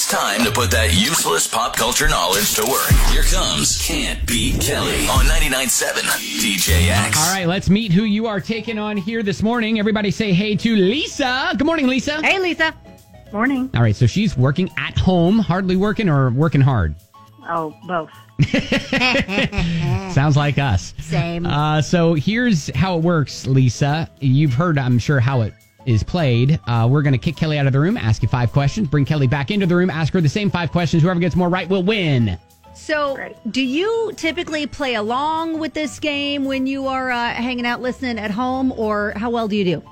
time to put that useless pop culture knowledge to work. Here comes Can't Beat Kelly on 99.7 DJX. All right, let's meet who you are taking on here this morning. Everybody say hey to Lisa. Good morning, Lisa. Hey, Lisa. Morning. All right, so she's working at home, hardly working or working hard? Oh, both. Sounds like us. Same. So here's how it works, Lisa. You've heard, I'm sure, how it is played. We're going to kick Kelly out of the room, ask you 5 questions, bring Kelly back into the room, ask her the same 5 questions. Whoever gets more right will win. So, do you typically play along with this game when you are hanging out listening at home, or how well do you do?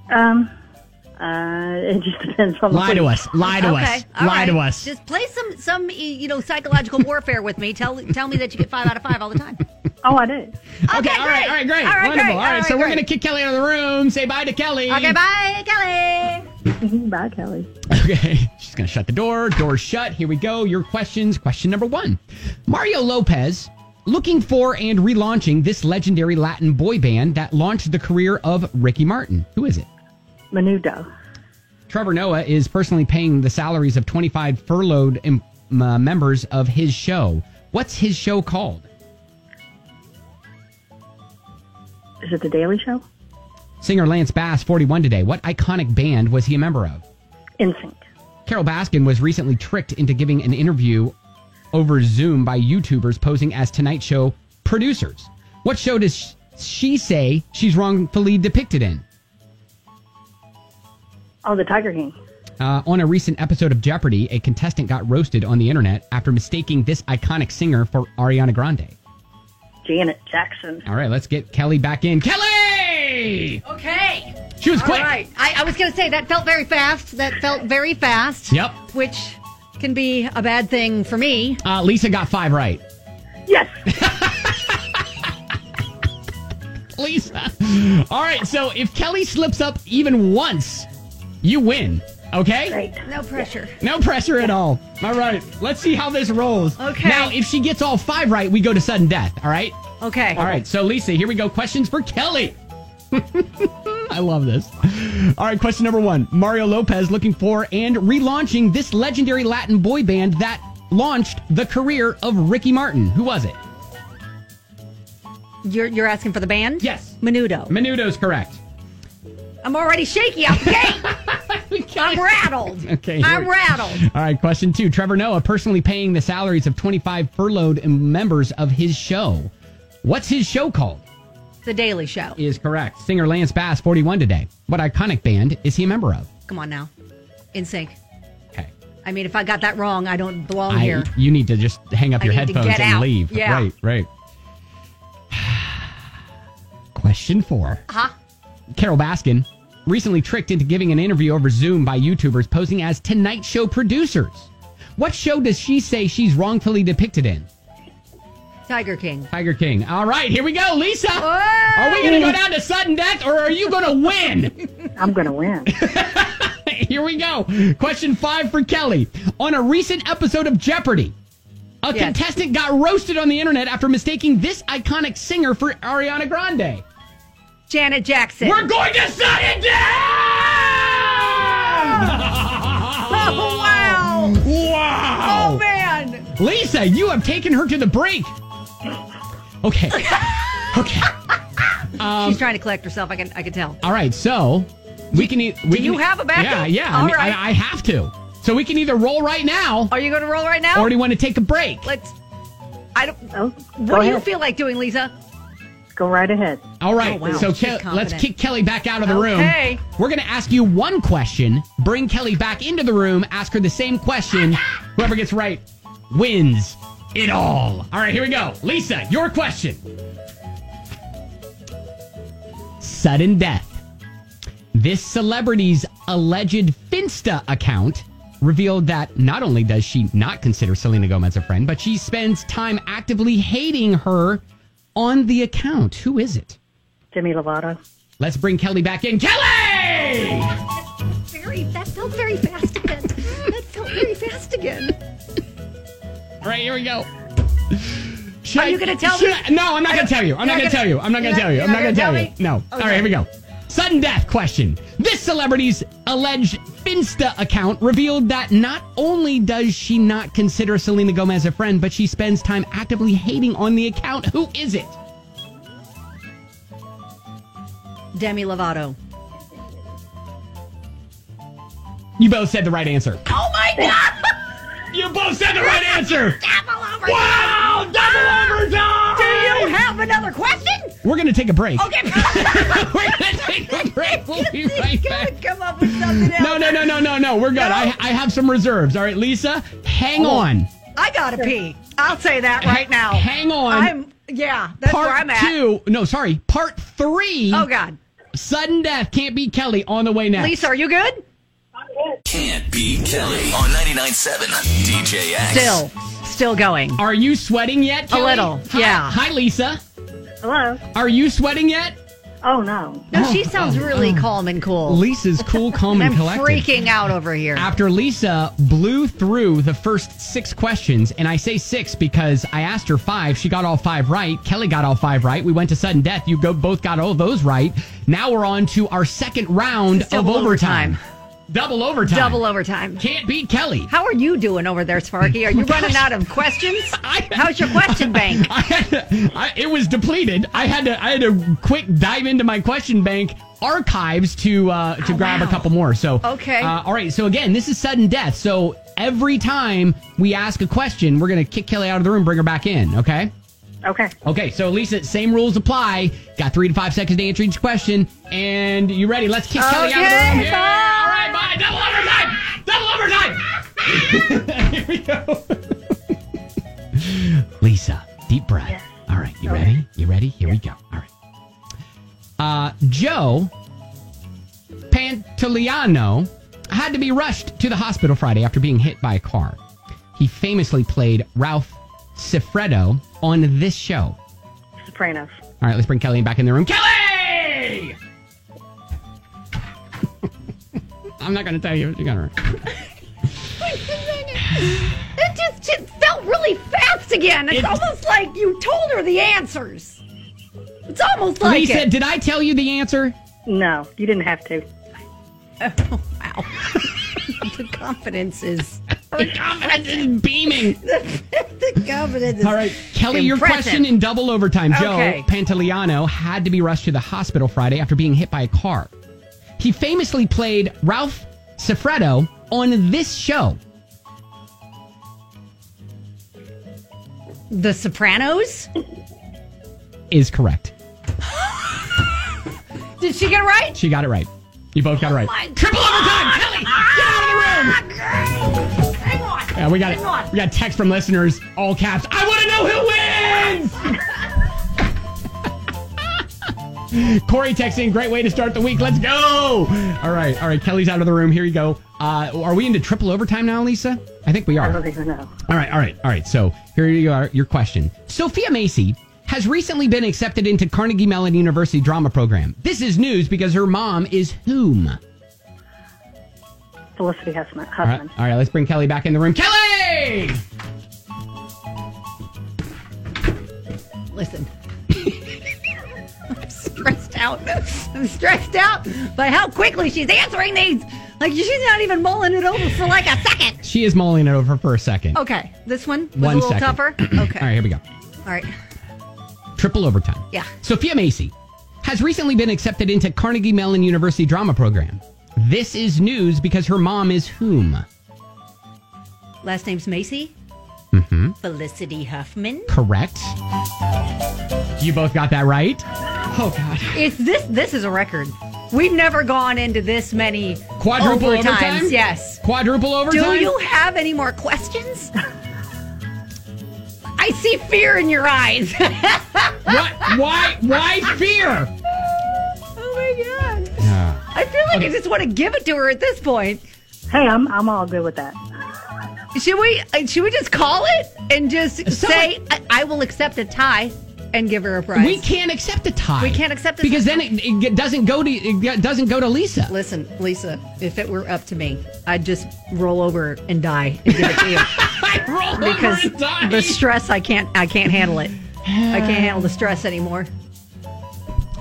It just depends on the Lie to week. us. Lie to us. all Lie right. to us. Just play some psychological warfare with me. Tell me that you get 5 out of 5 all the time. Oh, I do. Okay, all right, great. All right, Wonderful. great. All right, so we're great. going to kick Kelly out of the room. Say bye to Kelly. Okay, bye, Kelly. Bye, Kelly. Okay, she's going to shut the door. Door's shut. Here we go. Your questions. Question number 1. Mario Lopez looking for and relaunching this legendary Latin boy band that launched the career of Ricky Martin. Who is it? Menudo. Trevor Noah is personally paying the salaries of 25 furloughed members of his show. What's his show called? Is it The Daily Show? Singer Lance Bass, 41 today. What iconic band was he a member of? NSYNC. Carol Baskin was recently tricked into giving an interview over Zoom by YouTubers posing as Tonight Show producers. What show does she say she's wrongfully depicted in? Oh, The Tiger King. On a recent episode of Jeopardy, a contestant got roasted on the internet after mistaking this iconic singer for Ariana Grande. Janet Jackson. All right, let's get Kelly back in. Kelly! Okay. She was quick. All right. I was going to say, that felt very fast. Yep. Which can be a bad thing for me. Lisa got 5 right. Yes. Lisa. All right, so if Kelly slips up even once, you win. Okay? Great. No pressure. No pressure at all. All right, let's see how this rolls. Okay. Now, if she gets all 5 right, we go to sudden death. All right? Okay. All right, so Lisa, here we go. Questions for Kelly. I love this. All right, question number 1. Mario Lopez looking for and relaunching this legendary Latin boy band that launched the career of Ricky Martin. Who was it? You're asking for the band? Yes. Menudo. Menudo's correct. I'm already shaky out the gate. I'm rattled. Okay. I'm rattled. All right, question 2. Trevor Noah personally paying the salaries of 25 furloughed members of his show. What's his show called? The Daily Show. Is correct. Singer Lance Bass, 41 today. What iconic band is he a member of? Come on now. NSYNC. Okay. I mean, if I got that wrong, I don't belong here. You need to just hang up I your need to headphones get and out. leave. Yeah. Right. Question 4. Uh-huh. Carol Baskin recently tricked into giving an interview over Zoom by YouTubers posing as Tonight Show producers. What show does she say she's wrongfully depicted in? Tiger King. Tiger King. All right, here we go, Lisa. Whoa! Are we going to go down to sudden death, or are you going to win? I'm going to win. Here we go. Question 5 for Kelly. On a recent episode of Jeopardy, a contestant got roasted on the internet after mistaking this iconic singer for Ariana Grande. Janet Jackson. We're going to sudden death! Oh, wow. Wow! Oh, man. Lisa, you have taken her to the brink. Okay. She's trying to collect herself. I can tell. All right, so we can. Do you have a backup? Yeah. All right. I have to. So we can either roll right now, Are you going to roll right now? or do you want to take a break? I don't. Oh, What do you feel like doing, Lisa? Go right ahead. All right, Oh, wow. so She's let's confident. kick Kelly back out of the room. Okay. We're going to ask you one question, bring Kelly back into the room, ask her the same question. Whoever gets right wins it all. All right, here we go. Lisa, your question. Sudden death. This celebrity's alleged Finsta account revealed that not only does she not consider Selena Gomez a friend, but she spends time actively hating her on the account. Who is it? Demi Lovato. Let's bring Kelly back in. Kelly! That felt very fast again. All right, here we go. Are you going to tell me? No, I'm not going to tell you. I'm not going to tell you. You're not gonna tell me? No. All right, here we go. Sudden death question. This celebrity's alleged Finsta account revealed that not only does she not consider Selena Gomez a friend, but she spends time actively hating on the account. Who is it? Demi Lovato. You both said the right answer. Oh my God! You both said the right answer. Double overtime! Wow! Double overtime! Do you have another question? We're going to take a break. Okay. We're going to take a break. We'll be right back. Come up with something else. No. We're good. No. I have some reserves. All right, Lisa, hang on. I gotta pee. I'll say that right now. Hang on. That's where I'm at. Part 3. Oh God. Sudden death can't beat Kelly on the way next. Lisa, are you good? Can't beat Kelly on 99.7 DJX. Still going. Are you sweating yet, Kelly? A little, yeah. Hi, Lisa. Hello. Are you sweating yet? Oh, no. No, she sounds really calm and cool. Lisa's cool, calm, and I'm collected. freaking out over here. After Lisa blew through the first 6 questions, and I say 6 because I asked her 5. She got all 5 right. Kelly got all 5 right. We went to sudden death. You both got all those right. Now we're on to our second round of overtime. Double overtime. Double overtime. Can't beat Kelly. How are you doing over there, Sparky? Are you running out of questions? How's your question bank? It was depleted. I had to quick dive into my question bank archives to grab a couple more. So okay. All right. So again, this is sudden death. So every time we ask a question, we're gonna kick Kelly out of the room, bring her back in. Okay. Okay. Okay. So Lisa, same rules apply. Got 3 to 5 seconds to answer each question. And you ready? Let's kick Kelly out of the room. Bye. All right. Bye. Double overtime. Here we go. Lisa, deep breath. Yes. All right. You ready? You ready? Here we go. All right. Joe Pantoliano had to be rushed to the hospital Friday after being hit by a car. He famously played Ralph Cifaretto on this show. Sopranos. All right, let's bring Kelly back in the room. Kelly! I'm not going to tell you what you got her. It just felt really fast again. It's almost like you told her the answers. It's almost like Lisa, it. did I tell you the answer? No, you didn't have to. Oh, wow. The confidence is... The confidence is beaming. The confidence is All right, Kelly, your impressive. question in double overtime. Okay. Joe Pantoliano had to be rushed to the hospital Friday after being hit by a car. He famously played Ralph Cifaretto on this show. The Sopranos? Is correct. Did she get it right? She got it right. You both got it right. my Triple overtime, Kelly! Get out of the room! Hang on. Yeah, we got text from listeners, all caps. I want to know who wins! Corey texting, great way to start the week. Let's go! All right. Kelly's out of the room. Here you go. Are we into triple overtime now, Lisa? I think we are. I don't even know. All right. So here you are, your question. Sophia Macy has recently been accepted into Carnegie Mellon University drama program. This is news because her mom is whom? Felicity Huffman. All right, let's bring Kelly back in the room. Kelly! Listen. I'm stressed out by how quickly she's answering these. Like, she's not even mulling it over for like a second. She is mulling it over for a second. Okay, this one was 1 a little second. tougher. Okay. All right, here we go. All right. Triple overtime. Yeah. Sophia Macy has recently been accepted into Carnegie Mellon University drama program. This is news because her mom is whom? Last name's Macy? Mm-hmm. Felicity Huffman? Correct. You both got that right? Oh, God. This is a record. We've never gone into this many Quadruple overtimes. overtime? Yes. Quadruple overtime? Do you have any more questions? I see fear in your eyes. What? Why fear? Oh my God. Yeah. I feel like I just want to give it to her at this point. Hey, I'm all good with that. Should we just call it and just say I will accept a tie and give her a prize? We can't accept a tie. We can't accept a because tie. then it doesn't go to Lisa. Listen, Lisa, if it were up to me, I'd just roll over and die and give it to you. Because the stress, I can't handle it. I can't handle the stress anymore.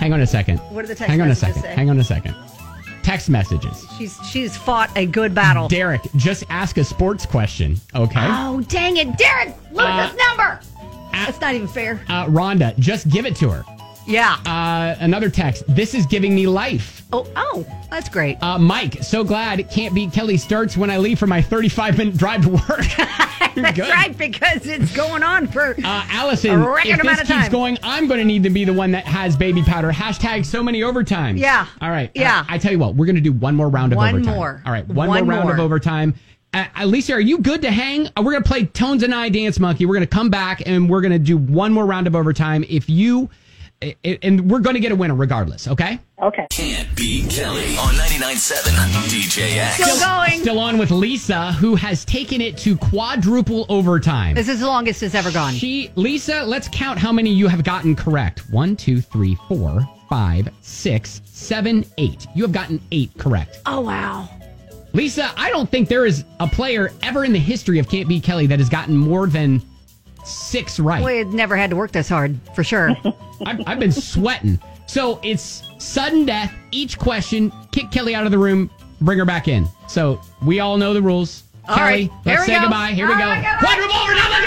Hang on a second. What are the text Hang on a messages second. say? Hang on a second. Text messages. She's fought a good battle. Derek, just ask a sports question, okay? Oh, dang it. Derek, lose this number. That's not even fair. Rhonda, just give it to her. Yeah. Another text. This is giving me life. Oh, that's great. Mike, so glad it Can't Beat Kelly starts when I leave for my 35-minute drive to work. That's Good. right, because it's going on for Allison, a record if amount this of keeps time. going, I'm going to need to be the one that has baby powder. Hashtag so many overtimes. Yeah. All right. Yeah. I tell you what, we're going to do one more round of One overtime. more. All right. One more One round of more. overtime. Lisa, are you good to hang? We're going to play Tones and I Dance Monkey. We're going to come back and we're going to do one more round of overtime. And we're going to get a winner regardless, okay? Okay. Can't Beat Kelly on 99.7 DJX. Still going. Still on with Lisa, who has taken it to quadruple overtime. This is the longest it's ever gone. Lisa, let's count how many you have gotten correct. 1, 2, 3, 4, 5, 6, 7, 8. You have gotten 8 correct. Oh, wow. Lisa, I don't think there is a player ever in the history of Can't Beat Kelly that has gotten more than 6 right. We had never had to work this hard, for sure. I've been sweating. So it's sudden death. Each question, kick Kelly out of the room, bring her back in. So we all know the rules. All Kelly, right, here let's we say go. goodbye. Here we All go. right, goodbye. Quadruple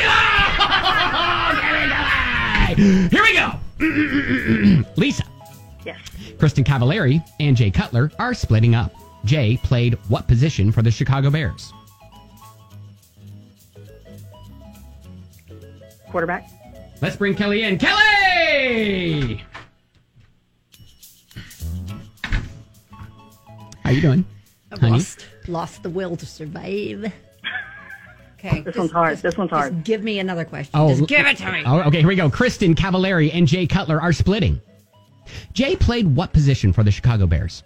overtime. Here we go. Lisa, Yes. Kristen Cavallari and Jay Cutler are splitting up. Jay played what position for the Chicago Bears? Quarterback. Let's bring Kelly in. Kelly! How you doing, I've honey? lost the will to survive. Okay. This one's hard. This one's hard. Just give me another question. Oh, Just give it to me. Oh, okay, here we go. Kristen Cavallari and Jay Cutler are splitting. Jay played what position for the Chicago Bears?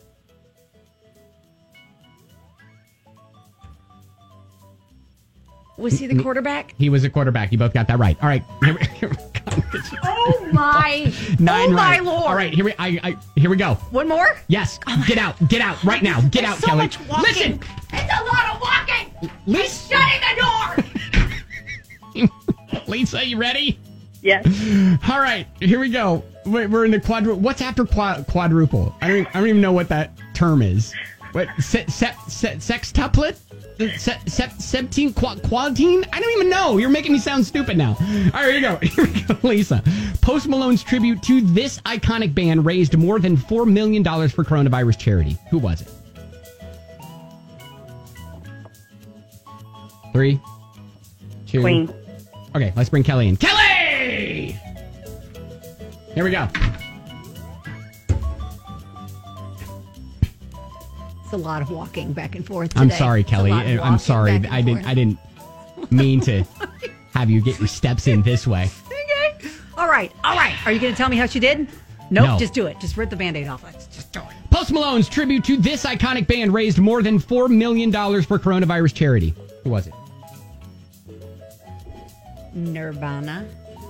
Was he the quarterback? He was a quarterback. You both got that right. All right. Here we go. Oh, my. 9 oh, right. my Lord. All right, here we go. One more? Yes. Get out right now. Get out, so Kelly. much walking. Listen. It's a lot of walking. Lisa, Shutting the door. Lisa, you ready? Yes. All right, here we go. We're in the quadruple. What's after quadruple? I don't even know what that term is. What sextuplet? Septine quadtine? I don't even know. You're making me sound stupid now. All right, here we go. Here we go, Lisa. Post Malone's tribute to this iconic band raised more than $4 million for coronavirus charity. Who was it? 3, 2. Queen. Okay, let's bring Kelly in. Kelly! Here we go. It's a lot of walking back and forth today. I'm sorry, It's a Kelly. lot of I'm walking sorry. back and I forth. didn't mean to have you get your steps in this way. Okay. All right. Are you going to tell me how she did? Nope. No. Just do it. Just rip the Band-Aid off. Let's just do it. Post Malone's tribute to this iconic band raised more than $4 million for coronavirus charity. Who was it? Nirvana.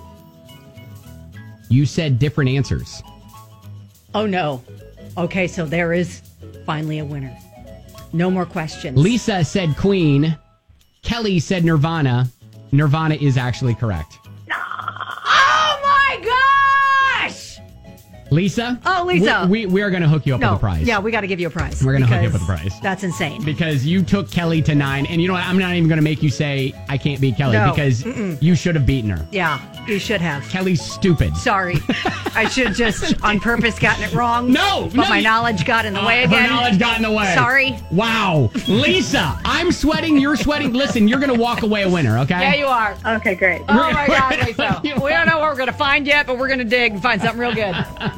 You said different answers. Oh, no. Okay, so there is finally a winner. No more questions. Lisa said Queen. Kelly said Nirvana. Nirvana is actually correct. Oh, my gosh! Lisa? Oh, Lisa. We are going to hook you up with a prize. Yeah, we got to give you a prize. We're gonna hook you up because with a prize. That's insane. Because you took Kelly to 9. And you know what? I'm not even going to make you say I can't beat Kelly. No. Because you should have beaten her. Yeah, you should have. Kelly's stupid. Sorry. I should just on purpose gotten it wrong. No, But no, my you- knowledge got in the way again. Her knowledge got in the way. Sorry. Wow. Lisa, I'm sweating. You're sweating. Listen, you're going to walk away a winner, okay? Yeah, you are. Okay, great. Oh my God, Lisa. We don't know what we're going to find yet, but we're going to dig and find something real good.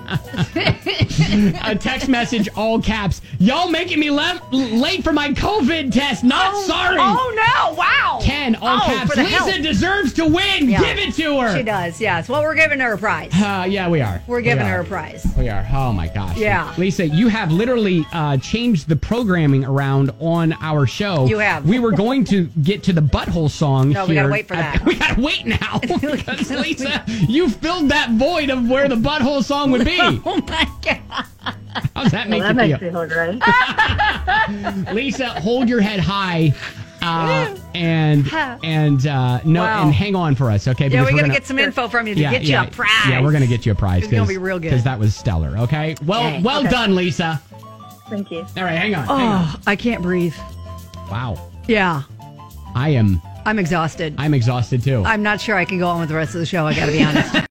A text message, all caps. Y'all making me late for my COVID test. Not sorry. Oh, no. Wow. Ken, all caps. for the Lisa help. deserves to win. Yeah. Give it to her. She does, yes. Well, we're giving her a prize. Yeah, we are. We're giving We her are. a prize. We are. Oh, my gosh. Yeah. Lisa, you have literally changed the programming around on our show. You have. We were going to get to the butthole song No, here. we gotta wait for that. We got to wait now. Because, Lisa, you filled that void of where the butthole song would be. Oh, my God. How's that make Well, that you makes feel? me feel great. Lisa, hold your head high. And Wow. and hang on for us, okay? Yeah, Because we're we're going to get some info from you to get you a prize. Yeah, we're going to get you a prize. It's gonna be real good. Because that was stellar, okay? Well done, Lisa. Thank you. All right, hang on. Oh, I can't breathe. Wow. Yeah, I'm I'm exhausted. exhausted, too. I'm not sure I can go on with the rest of the show. I got to be honest.